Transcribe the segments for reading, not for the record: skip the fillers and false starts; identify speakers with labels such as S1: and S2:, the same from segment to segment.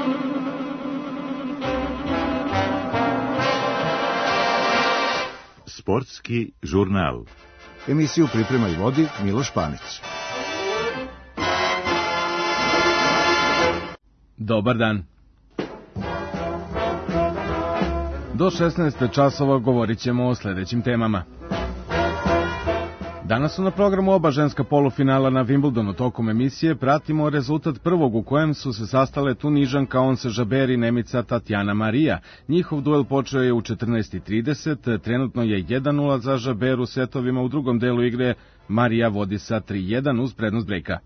S1: Sportski žurnal.
S2: Emisiju priprema i vodi Miloš Panić.
S3: Dobar dan. Do 16 časova govorit ćemo o sljedećim temama. Danas su na programu oba ženska polufinala na Wimbledonu. Tokom emisije pratimo rezultat prvog u kojem su se sastale Tunižanka Ons Jabeur i Nemica Tatjana Marija. Njihov duel počeo je u 14:30, trenutno je 1:0 za Jabeur u setovima, u drugom delu igre Marija vodi sa 3:1 uz prednost brejka.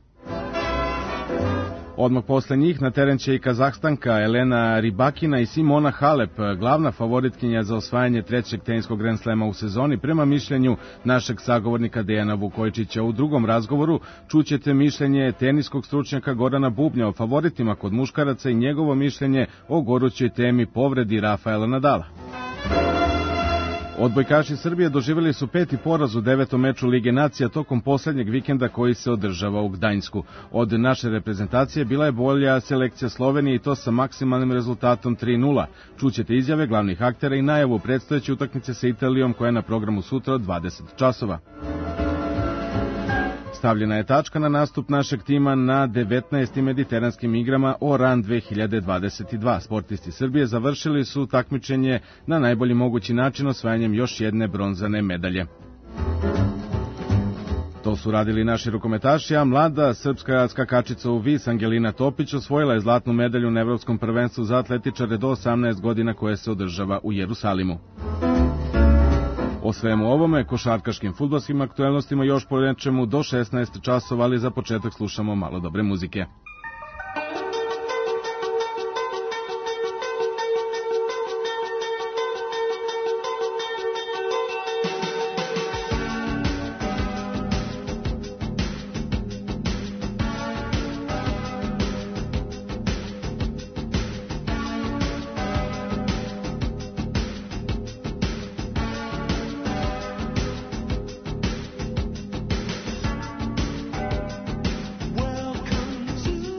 S3: Odmah posle njih na teren će i Kazahstanka Elena Rybakina i Simona Halep, glavna favoritkinja za osvajanje trećeg teniskog Grand Slema u sezoni, prema mišljenju našeg sagovornika Dejana Vukojičića. U drugom razgovoru čućete mišljenje teniskog stručnjaka Gorana Bubnja o favoritima kod muškaraca i njegovo mišljenje o gorućoj temi povredi Rafaela Nadala. Odbojkaši Srbije doživjeli su 5. poraz u 9. meču Lige nacija tokom posljednjeg vikenda koji se održava u Gdańsku. Od naše reprezentacije bila je bolja selekcija Slovenije i to sa maksimalnim rezultatom 3:0. Čućete izjave glavnih aktera i najavu predstojeće utakmice sa Italijom koja je na programu sutra od 20 časova. Stavljena je tačka na nastup našeg tima na 19. mediteranskim igrama Oran 2022. Sportisti Srbije završili su takmičenje na najbolji mogući način osvajanjem još jedne bronzane medalje. To su radili naši rukometaši, a mlada srpska skakačica u vis Angelina Topić osvojila je zlatnu medalju na Evropskom prvenstvu za atletičare do 18 godina koje se održava u Jerusalimu. O svemu ovome, košarkaškim fudbalskim aktuelnostima još po nečemu do 16 časova, ali za početak slušamo malo dobre muzike.
S4: Welcome to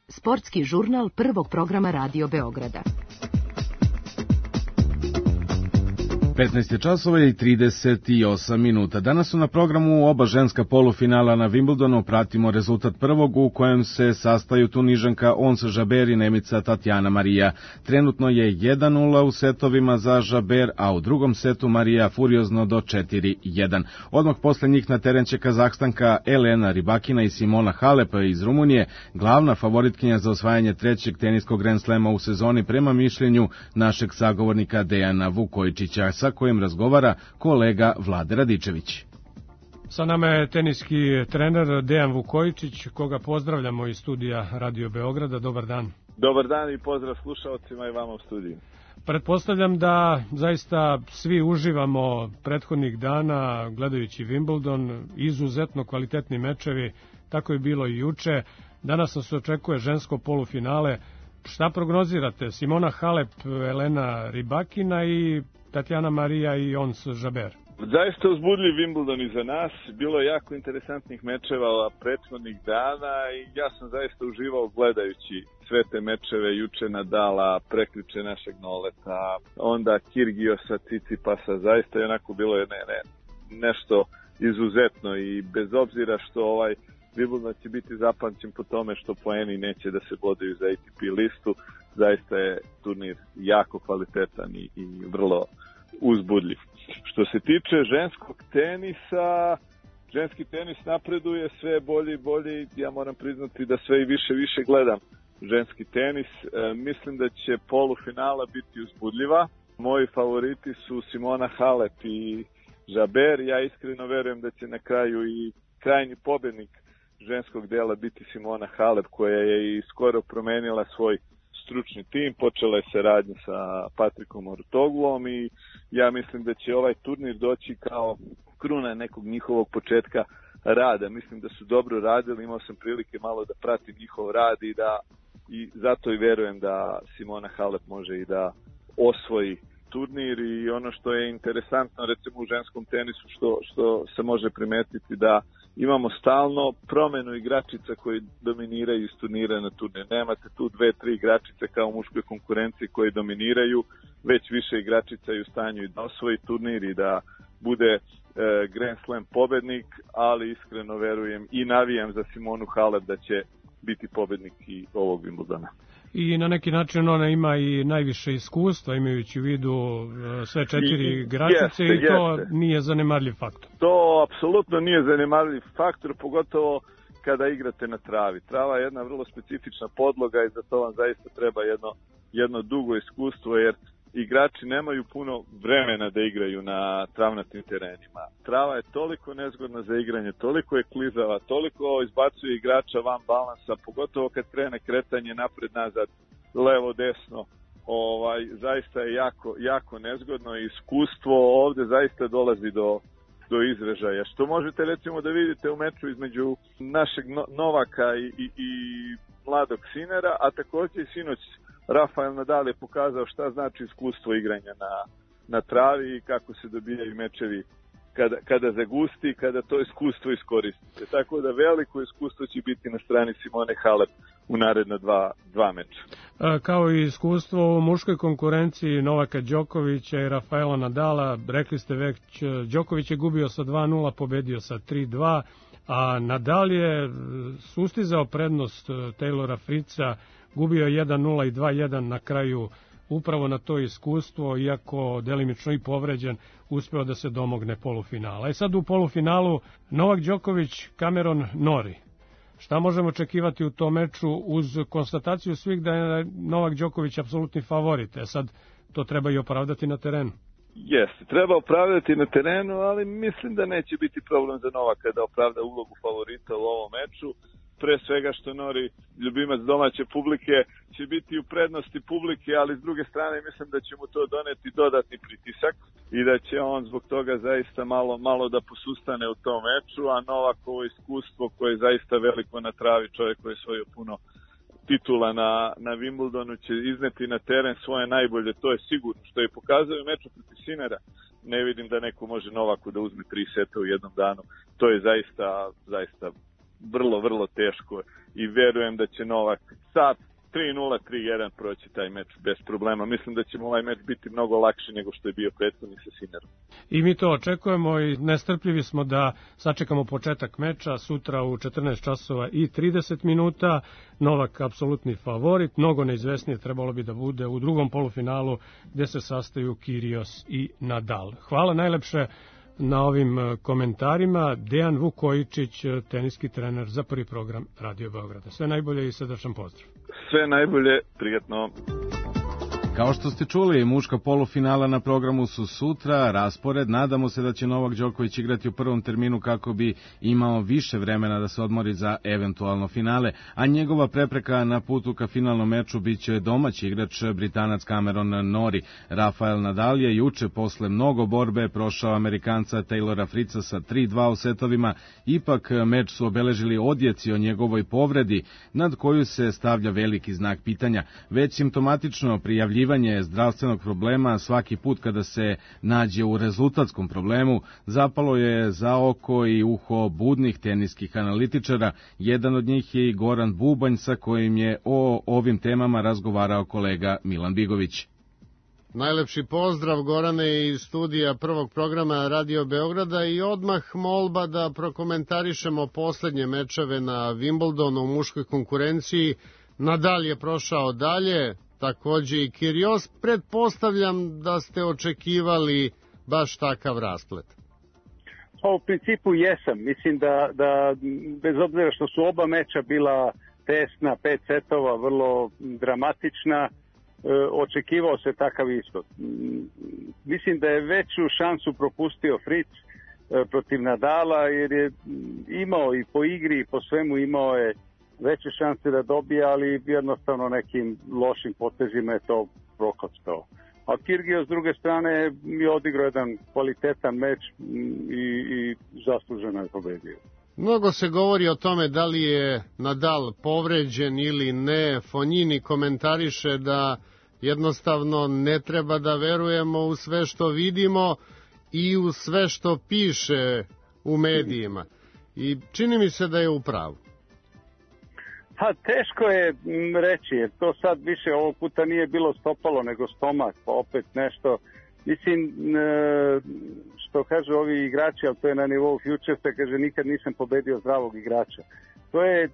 S4: sportski žurnal prvog programa Radio Beograda.
S3: 15 časova i 38 minuta. Danas su na programu oba ženska polufinala na Wimbledonu. Pratimo rezultat prvog u kojem se sastaju Tunižanka Ons Jabeur i Nemica Tatjana Marija. Trenutno je 1:0 u setovima za Jabeur, a u drugom setu Marija furiozno do 4:1. Odmah posle njih na teren će Kazahstanka Elena Rybakina i Simona Halep iz Rumunije, glavna favoritkinja za osvajanje trećeg teniskog Grand Slema u sezoni prema mišljenju našeg sagovornika Dejana Vukojičića, sa kojim razgovara kolega Vlade Radičević.
S5: Sa nama je teniski trener Dejan Vukojičić, koga pozdravljamo iz studija Radio Beograda. Dobar dan.
S6: Dobar dan i pozdrav slušalcima i vama u studiju.
S5: Pretpostavljam da zaista svi uživamo prethodnih dana gledajući Wimbledon, izuzetno kvalitetni mečevi, tako je bilo i juče. Danas nas očekuje žensko polufinale. Šta prognozirate? Simona Halep, Elena Rybakina i Tatjana Marija i Ons Jabeur.
S6: Zaista uzbudljiv Wimbledon iza nas, bilo je jako interesantnih mečeva prethodnih dana i ja sam zaista uživao gledajući sve te mečeve, juče Nadala, prekjuče našeg Noleta, onda Kyrgiosa, Tsitsipasa, zaista je onako bilo nešto izuzetno i bez obzira što Wimbledon će biti zapamćen po tome što poeni neće da se bodaju za ATP listu, zaista je turnir jako kvalitetan i vrlo uzbudljiv. Što se tiče ženskog tenisa, ženski tenis napreduje sve bolje i bolje. Ja moram priznati da sve i više gledam ženski tenis. Mislim da će polufinala biti uzbudljiva. Moji favoriti su Simona Halep i Jabeur. Ja iskreno verujem da će na kraju i krajnji pobednik ženskog dela biti Simona Halep, koja je i skoro promenila svoj stručni tim, počela je saradnja sa Patrikom Ortoglom i ja mislim da će ovaj turnir doći kao kruna nekog njihovog početka rada. Mislim da su dobro radili, imao sam prilike malo da pratim njihov rad i zato i verujem da Simona Halep može i da osvoji turnir. I ono što je interesantno recimo u ženskom tenisu što se može primetiti da imamo stalno promenu igračica koji dominiraju iz turnira na turnir. Nemate tu 2-3 igračice kao u muškoj konkurenciji koji dominiraju, već više igračica je u stanju i da osvoji turnir i da bude Grand Slam pobednik, ali iskreno verujem i navijam za Simonu Halep da će biti pobednik i ovog Wimbledona.
S5: I na neki način ona ima i najviše iskustva, imajući u vidu sve 4 igračice i to nije zanemarljiv faktor.
S6: To apsolutno nije zanemarljiv faktor, pogotovo kada igrate na travi. Trava je jedna vrlo specifična podloga i za to vam zaista treba jedno dugo iskustvo, jer igrači nemaju puno vremena da igraju na travnatim terenima. Trava je toliko nezgodna za igranje, toliko je klizava, toliko izbacuje igrača van balansa, pogotovo kad krene kretanje napred-nazad, levo-desno. Zaista je jako nezgodno i iskustvo ovde zaista dolazi do izražaja. Što možete recimo da vidite u meču između našeg Novaka i mladog Sinera, a takođe i sinoć Rafael Nadal je pokazao šta znači iskustvo igranja na travi i kako se dobijaju mečevi kada zagusti, kada to iskustvo iskoristite. Tako da veliko iskustvo će biti na strani Simone Halep u naredna dva meča.
S5: Kao i iskustvo u muškoj konkurenciji Novaka Đokovića i Rafaela Nadala, rekli ste već, Đoković je gubio sa 2:0, pobedio sa 3:2, a Nadal je sustizao prednost Taylora Fritza, gubio 1:0 i 2:1 na kraju, upravo na to iskustvo, iako delimično i povređen, uspeo da se domogne polufinala. I sad u polufinalu Novak Đoković, Cameron Norrie. Šta možemo očekivati u tom meču uz konstataciju svih da je Novak Đoković apsolutni favorit? Sad to treba i opravdati na terenu.
S6: Jeste, treba opravdati na terenu, ali mislim da neće biti problem za Novaka da opravda ulogu favorita u ovom meču. Pre svega što Norrie, ljubimac domaće publike, će biti u prednosti publike, ali s druge strane mislim da će mu to doneti dodatni pritisak i da će on zbog toga zaista malo da posustane u tom meču, a Novakovo iskustvo koje je zaista veliko na travi, čovjek koji je osvojio puno titula na Wimbledonu, će izneti na teren svoje najbolje, to je sigurno, što je pokazao u meču protiv Sinera. Ne vidim da neko može Novaku da uzme 3 seta u jednom danu, to je zaista vrlo, vrlo teško i verujem da će Novak sa 3-0, 3-1 proći taj meč bez problema. Mislim da će ovaj meč biti mnogo lakši nego što je bio prethodni sa Sinnerom.
S5: I mi to očekujemo i nestrpljivi smo da sačekamo početak meča sutra u 14 časova i 30 minuta. Novak apsolutni favorit, mnogo neizvesnije trebalo bi da bude u drugom polufinalu gde se sastaju Kyrgios i Nadal. Hvala najlepše na ovim komentarima. Dejan Vukojičić, teniski trener za Prvi program Radio Beograda. Sve najbolje i srdačan pozdrav.
S6: Sve najbolje, prijatno.
S3: Kao što ste čuli, muška polufinala na programu su sutra, raspored. Nadamo se da će Novak Đoković igrati u prvom terminu kako bi imao više vremena da se odmori za eventualno finale, a njegova prepreka na putu ka finalnom meču biće domaći igrač Britanac Cameron Norrie. Rafael Nadal je juče posle mnogo borbe prošao Amerikanca Taylora Fritza sa 3-2 u setovima. Ipak meč su obeležili odjeci o njegovoj povredi, nad koju se stavlja veliki znak pitanja. Već simptomatično prijavljivanje zdravstvenog problema svaki put kada se nađe u rezultatskom problemu zapalo je za oko i uho budnih teniskih analitičara. Jedan od njih je i Goran Bubanj, sa kojim je o ovim temama razgovarao kolega Milan Bigović.
S7: Najlepši pozdrav, Gorane, iz studija Prvog programa Radio Beograda i odmah molba da prokomentarišemo poslednje mečeve na Wimbledonu u muškoj konkurenciji. Nadal je prošao dalje, takođe i Kyrgios. Pretpostavljam da ste očekivali baš takav rasplet.
S8: Pa u principu jesam. Mislim da bez obzira što su oba meča bila tesna, 5 setova, vrlo dramatična, očekivao se takav ishod. Mislim da je veću šansu propustio Fritz protiv Nadala, jer je imao i po igri i po svemu imao je veće šanse da dobije, ali jednostavno nekim lošim potezima je to prokockao. A Kyrgios s druge strane je odigrao jedan kvalitetan meč i zasluženo je pobedio.
S7: Mnogo se govori o tome da li je Nadal povređen ili ne. Fonjini komentariše da jednostavno ne treba da verujemo u sve što vidimo i u sve što piše u medijima. I čini mi se da je u pravu.
S8: Pa teško je reći, jer to sad više ovog puta nije bilo stopalo nego stomak, pa opet nešto. Mislim, što kažu ovi igrači, ali to je na nivou Futuresa, kaže nikad nisam pobedio zdravog igrača. To je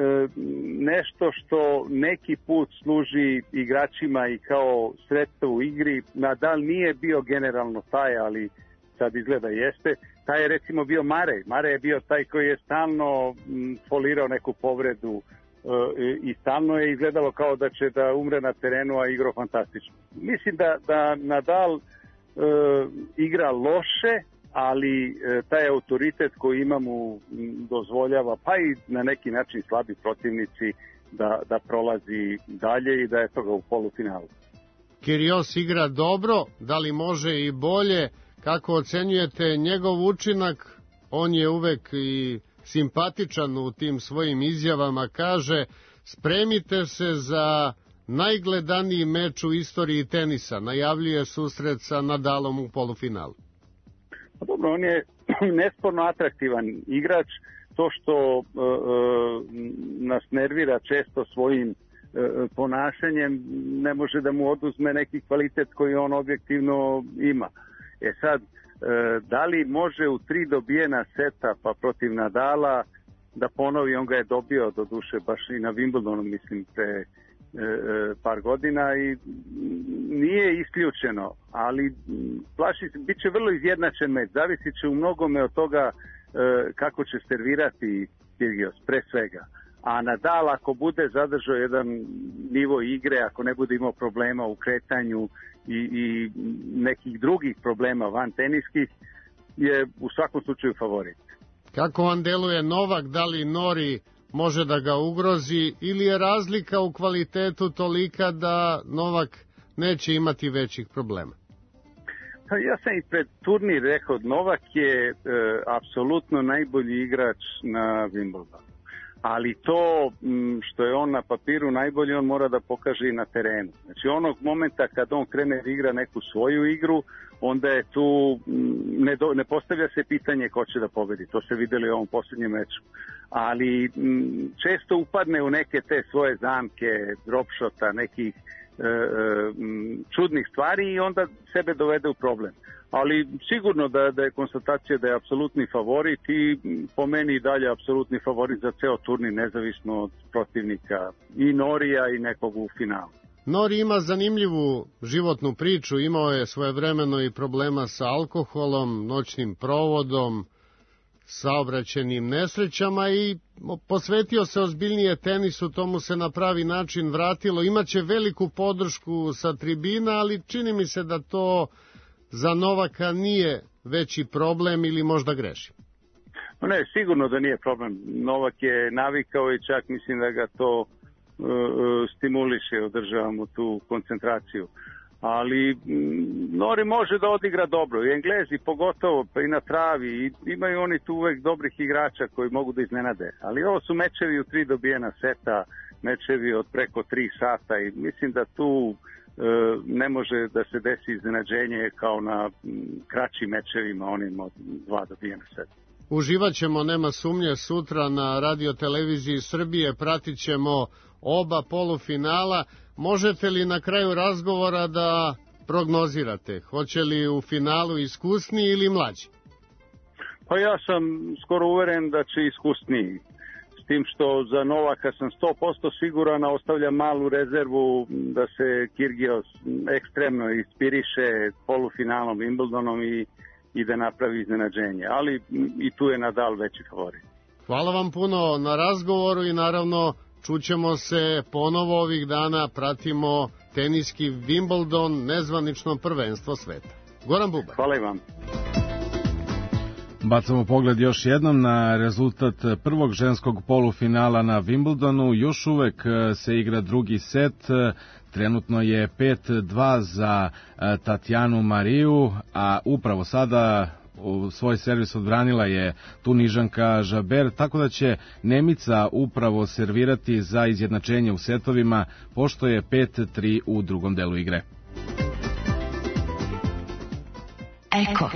S8: nešto što neki put služi igračima i kao sredstvo u igri. Nadal nije bio generalno taj, ali sad izgleda jeste. Taj je recimo bio Murray. Murray je bio taj koji je stalno folirao neku povredu i stalno je izgledalo kao da će da umre na terenu, a igrao fantastično. Mislim da Nadal igra loše, ali taj autoritet koji ima mu dozvoljava, pa i na neki način slabi protivnici, da prolazi dalje i da je toga u polufinalu.
S7: Kyrgios igra dobro, da li može i bolje? Kako ocenjujete njegov učinak? On je uvek i simpatičan u tim svojim izjavama, kaže spremite se za najgledaniji meč u istoriji tenisa, najavljuje susret sa Nadalom u polufinalu.
S8: Dobro, on je nesporno atraktivan igrač, to što nas nervira često svojim ponašanjem ne može da mu oduzme neki kvalitet koji on objektivno ima. Sad, da li može u 3 dobijena seta pa protiv Nadala da ponovi, on ga je dobio do duše baš i na Wimbledonu, mislim, pre par godina i nije isključeno, ali bit će vrlo izjednačen meč, zavisit će u mnogome od toga kako će servirati Kyrgios, pre svega. A Nadal ako bude zadržao jedan nivo igre, ako ne bude imao problema u kretanju i nekih drugih problema van teniskih, je u svakom slučaju favorit.
S7: Kako vam deluje Novak, da li Norrie može da ga ugrozi ili je razlika u kvalitetu tolika da Novak neće imati većih problema?
S8: Pa ja sam i pred turnir rekao, Novak je apsolutno najbolji igrač na Wimbledonu. ali to što je on na papiru najbolji, on mora da pokaže i na terenu. Znači onog momenta kad on krene da igra neku svoju igru, onda je tu, ne postavlja se pitanje ko će da pobedi, to se videli u ovom posljednjem meču. Ali često upadne u neke te svoje zamke, dropshota, nekih čudnih stvari i onda sebe dovede u problem. Ali sigurno da je konstatacija da je apsolutni favorit i po meni i dalje apsolutni favorit za ceo turnir, nezavisno od protivnika i Norija i nekog u finalu.
S7: Nori ima zanimljivu životnu priču, imao je svojevremeno i problema sa alkoholom, noćnim provodom, saobraćajnim nesrećama i posvetio se ozbiljnije tenisu, tomu se na pravi način vratilo. Imaće veliku podršku sa tribina, ali čini mi se da to za Novaka nije veći problem ili možda greši.
S8: Ne, sigurno da nije problem. Novak je navikao i čak mislim da ga to stimuliše, održava mu tu koncentraciju. Ali Nori može da odigra dobro, i Englezi pogotovo, pa i na travi, i imaju oni tu uvek dobrih igrača koji mogu da iznenade. Ali ovo su mečevi u 3 dobijena seta, mečevi od preko 3 sata i mislim da tu ne može da se desi iznenađenje kao na kraćim mečevima, onim od 2 dobijena seta.
S7: Uživat ćemo, nema sumnje, sutra na radioteleviziji Srbije, pratit ćemo oba polufinala. Možete li na kraju razgovora da prognozirate? Hoće li u finalu iskusniji ili mlađi?
S8: Pa ja sam skoro uveren da će iskusniji. S tim što za Novaka sam 100% siguran, a ostavlja malu rezervu da se Kirgios ekstremno ispiriše polufinalom Wimbledonom i da napravi iznenađenje. Ali i tu je Nadal veći favorit.
S7: Hvala vam puno na razgovoru i naravno čućemo se ponovo ovih dana, pratimo teniski Wimbledon, nezvanično prvenstvo sveta. Goran Bubar.
S8: Hvala i vam.
S3: Bacamo pogled još jednom na rezultat prvog ženskog polufinala na Wimbledonu. Još uvek se igra drugi set. Trenutno je 5-2 za Tatjanu Mariju, a upravo sada svoj servis odbranila je Tunižanka Žaber, tako da će Nemica upravo servirati za izjednačenje u setovima, pošto je 5-3 u drugom delu igre.
S4: Eko.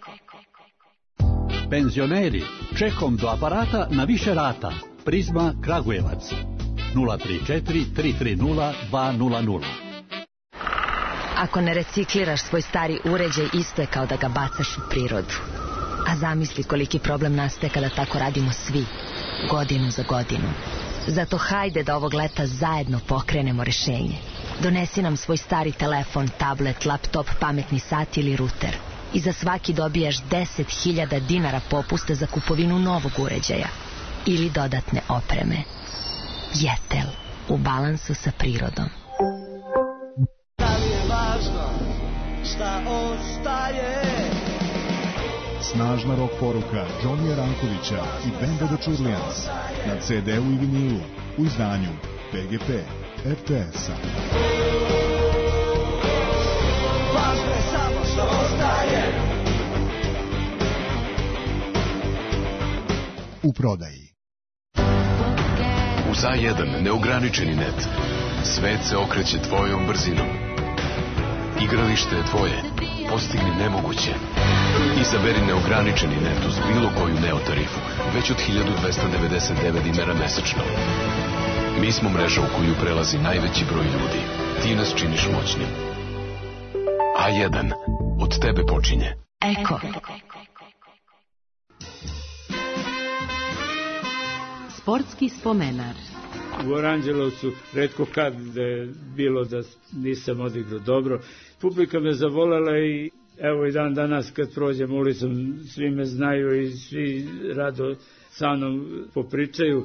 S9: Penzioneri, čekom do aparata na više rata. Prizma Kragujevac 034 330 200.
S4: Ako ne recikliraš svoj stari uređaj, isto je kao da ga bacaš u prirodu. A zamisli koliki problem nastaje kada tako radimo svi, godinu za godinu. Zato hajde da ovog leta zajedno pokrenemo rešenje. Donesi nam svoj stari telefon, tablet, laptop, pametni sat ili ruter. I za svaki dobijaš 10.000 dinara popusta za kupovinu novog uređaja ili dodatne opreme. Jetel, u balansu sa prirodom.
S10: Šta ostaje?
S11: Snažna rock poruka Johnnyja Rankovića i benda The Churlians na CD-u i vinilu u izdanju PGP RTS-a.
S10: Važno je samo što ostaje.
S11: U prodaji.
S12: Uz A1 neograničeni net. Svet se okreće tvojom brzinom. Igralište je tvoje. Postigni nemoguće. Izaberi neograničeni net uz bilo koju Neo tarifu, već od 1299 dinara mesečno. Mi smo mreža u koju prelazi najveći broj ljudi. Ti nas činiš moćnim. A1. Od tebe počinje.
S4: Eko. Sportski spomenar.
S13: U Aranđelovcu retko kad da je bilo da nisam odigrao dobro. Publika me zavolela i evo i dan danas kad prođem ulicom svi me znaju i svi rado sa mnom popričaju.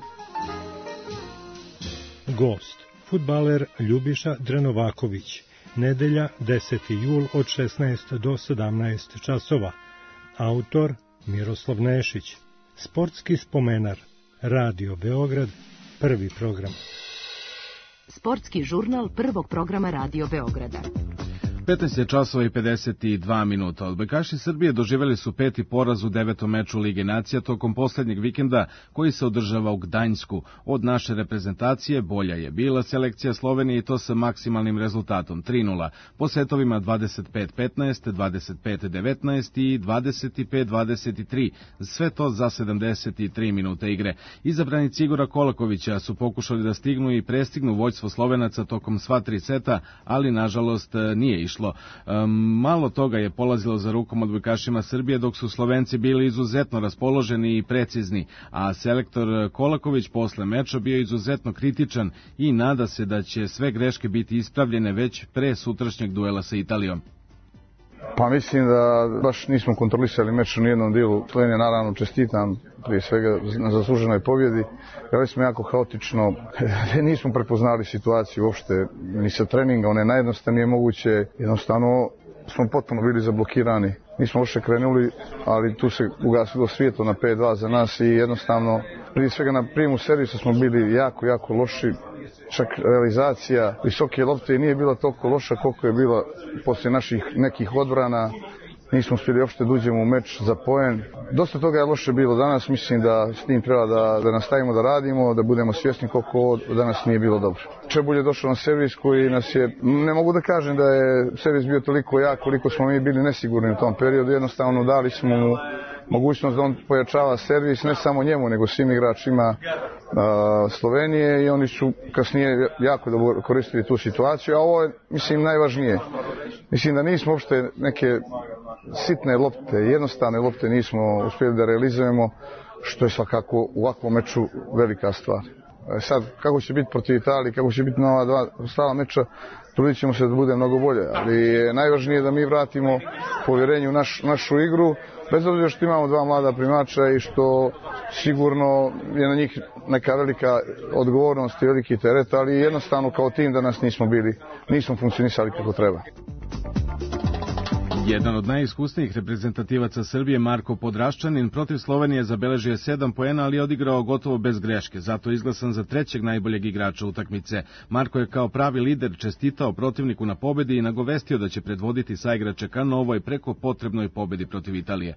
S14: Gost, fudbaler Ljubiša Drenovaković. Nedelja 10. jul od 16 do 17 časova. Autor Miroslav Nešić. Sportski spomenar. Radio Beograd. Prvi program.
S4: Sportski žurnal prvog programa Radio Beograda.
S3: 15 časova i 52 minuta. Odbojkaši Srbije doživjeli su 5. poraz u 9. meču Lige nacija tokom poslednjeg vikenda koji se održava u Gdanjsku. Od naše reprezentacije bolja je bila selekcija Slovenije i to sa maksimalnim rezultatom 3:0. Po setovima 25-15, 25-19 i 25-23. Sve to za 73 minuta igre. Izabranici Igora Kolakovića su pokušali da stignu i prestignu vođstvo Slovenaca tokom sva 3 seta, ali nažalost nije išlo. Malo toga je polazilo za rukom odbojkašima Srbije, dok su Slovenci bili izuzetno raspoloženi i precizni, a selektor Kolaković posle meča bio izuzetno kritičan i nada se da će sve greške biti ispravljene već pre sutrašnjeg duela sa Italijom.
S15: Pa mislim da baš nismo kontrolisali meč u nijednom dijelu. Slovenija naravno čestitam prije svega na zasluženoj pobjedi. Igrali smo jako haotično, nismo prepoznali situaciju uopšte ni sa treninga, one najjednostavnije moguće. Jednostavno smo potpuno bili zablokirani. Nismo uopšte krenuli, ali tu se ugasilo svijetlo na 5-2 za nas i jednostavno prije svega na primu servisa smo bili jako loši. Čak realizacija visoke lopte nije bila toliko loša koliko je bila poslije naših nekih odbrana. Nismo uspjeli uopšte da uđemo u meč za poen. Dosta toga je loše bilo danas, mislim da s tim treba da nastavimo da radimo, da budemo svjesni koliko danas nije bilo dobro. Čebulj je došao na servis koji nas je, ne mogu da kažem da je servis bio toliko jak koliko smo mi bili nesigurni u tom periodu, jednostavno dali smo mu mogućnost da on pojačava servis, ne samo njemu, nego svim igračima Slovenije i oni su kasnije jako dobro koristili tu situaciju, a ovo je, mislim, najvažnije. Mislim da nismo uopšte neke sitne lopte, jednostavne lopte nismo uspjeli da realizujemo, što je svakako u ovakvom meču velika stvar. Sad, kako će biti protiv Italije, kako će biti na ova dva ostala meča, trudit ćemo se da bude mnogo bolje, ali je najvažnije da mi vratimo povjerenje u našu igru, bez obzira što imamo dva mlada primača i što sigurno je na njih neka velika odgovornost i veliki teret, ali jednostavno kao tim danas nismo funkcionisali kako treba.
S3: Jedan od najiskusnijih reprezentativaca Srbije, Marko Podraščanin, protiv Slovenije zabeležio 7 poena, ali je odigrao gotovo bez greške, zato je izglasan za 3. najboljeg igrača utakmice. Marko je kao pravi lider čestitao protivniku na pobedi i nagovestio da će predvoditi saigrače ka novoj preko potrebnoj pobedi protiv Italije.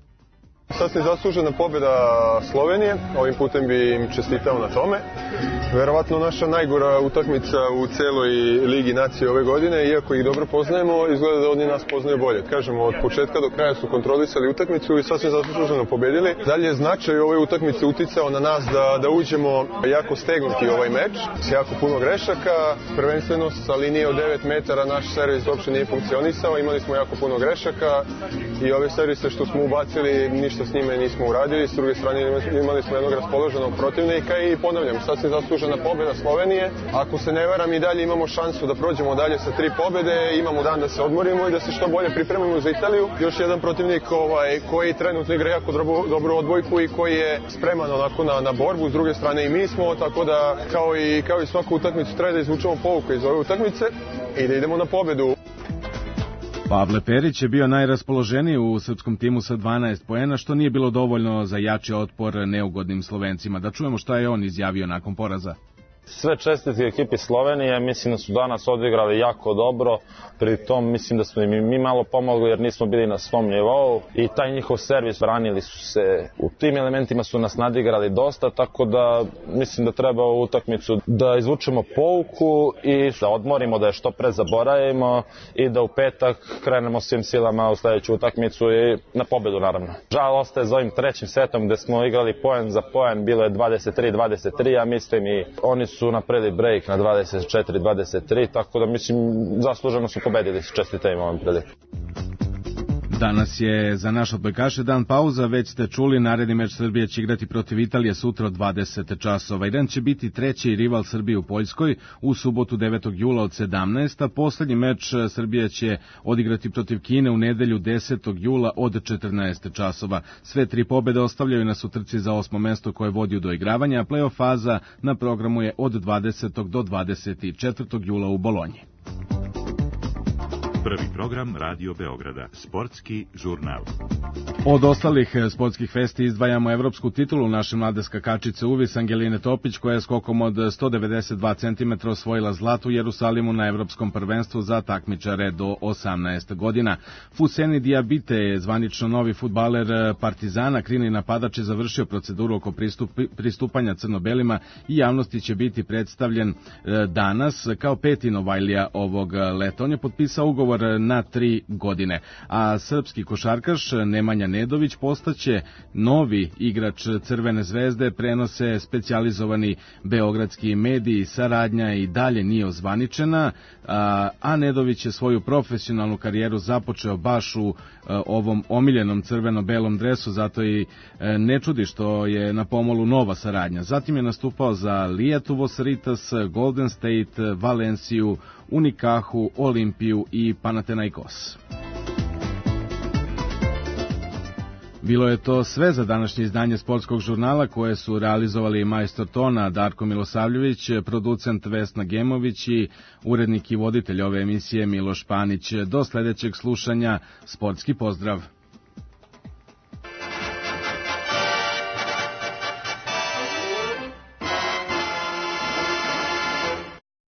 S16: Sasvim zaslužena pobjeda Slovenije, ovim putem bi im čestitao na tome. Verovatno naša najgora utakmica u celoj Ligi nacije ove godine, iako ih dobro poznajemo, izgleda da oni nas poznaju bolje. Kažemo, od početka do kraja su kontrolisali utakmicu i sasvim zasluženo pobedili. Dalje je značaj ove utakmice uticao na nas da uđemo jako stegnuti ovaj meč, s jako puno grešaka, prvenstveno sa linije od 9 metara naš servis uopšte nije funkcionisao, imali smo jako puno grešaka i ove servise što smo ubacili ništa s njime nismo uradili, s druge strane imali smo jednog raspoloženog protivnika i ponavljam, sasvim zaslužena pobjeda Slovenije. Ako se ne varam i dalje imamo šansu da prođemo dalje sa 3 pobjede, imamo dan da se odmorimo i da se što bolje pripremimo za Italiju. Još jedan protivnik koji trenutno igra jako dobru odbojku i koji je spreman onako na borbu, s druge strane i mi smo, tako da kao i svaku utakmicu treba da izvučemo pouku iz ove utakmice i da idemo na pobjedu.
S3: Pavle Perić je bio najraspoloženiji u srpskom timu sa 12 poena, što nije bilo dovoljno za jači otpor neugodnim Slovencima. Da čujemo šta je on izjavio nakon poraza.
S17: Sve čestitke ekipi Slovenije, mislim da su danas odigrali jako dobro, pri tom mislim da smo im mi malo pomogli jer nismo bili na svom nivou i taj njihov servis, branili su se, u tim elementima su nas nadigrali dosta, tako da mislim da treba u utakmicu da izvučemo pouku i da odmorimo, da je što pre zaboravimo i da u petak krenemo svim silama u sledeću utakmicu i na pobedu naravno. Žal ostaje za ovim 3. setom gde smo igrali poen za poen, bilo je 23-23, ja mislim i oni su napravili break na 24-23, tako da mislim zasluženo su pobedili, čestitam ovom priliku.
S3: Danas je za naše odbojkaše dan pauza, već ste čuli, naredni meč Srbije će igrati protiv Italije sutra od 20 časova. Iran će biti 3. rival Srbije u Poljskoj u subotu 9. jula od 17. Poslednji meč Srbija će odigrati protiv Kine u nedelju 10. jula od 14 časova. Sve 3 pobede ostavljaju nas u trci za 8. mesto koje vodi u doigravanje, a play-off faza na programu je od 20. do 24. jula u Bolonji.
S1: Prvi program Radio Beograda. Sportski žurnal.
S3: Od ostalih sportskih vesti izdvajamo evropsku titulu naše mlade skakačice uvis Angeline Topić, koja je skokom od 192 cm osvojila zlato u Jerusalimu na evropskom prvenstvu za takmičare do 18 godina. Fuseni Diabite je zvanično novi fudbaler Partizana. Krilni napadač je završio proceduru oko pristupanja crno-belima i javnosti će biti predstavljen danas kao peti Novajlija ovog leta. On je potpisao ugovor na 3 godine, a srpski košarkaš Nemanja Nedović postaće novi igrač Crvene zvezde, prenose specijalizovani beogradski mediji. Saradnja i dalje nije ozvaničena, a Nedović je svoju profesionalnu karijeru započeo baš u ovom omiljenom crveno-belom dresu, zato i ne čudi što je na pomolu nova saradnja. Zatim je nastupao za Lietuvos Rytas, Golden State, Valenciju, Unikahu, Olimpiju i Panathinaikos. Bilo je to sve za današnje izdanje sportskog žurnala, koje su realizovali majstor tona Darko Milosavljević, producent Vesna Gemović i urednik i voditelj ove emisije Miloš Panić. Do sledećeg slušanja, sportski pozdrav!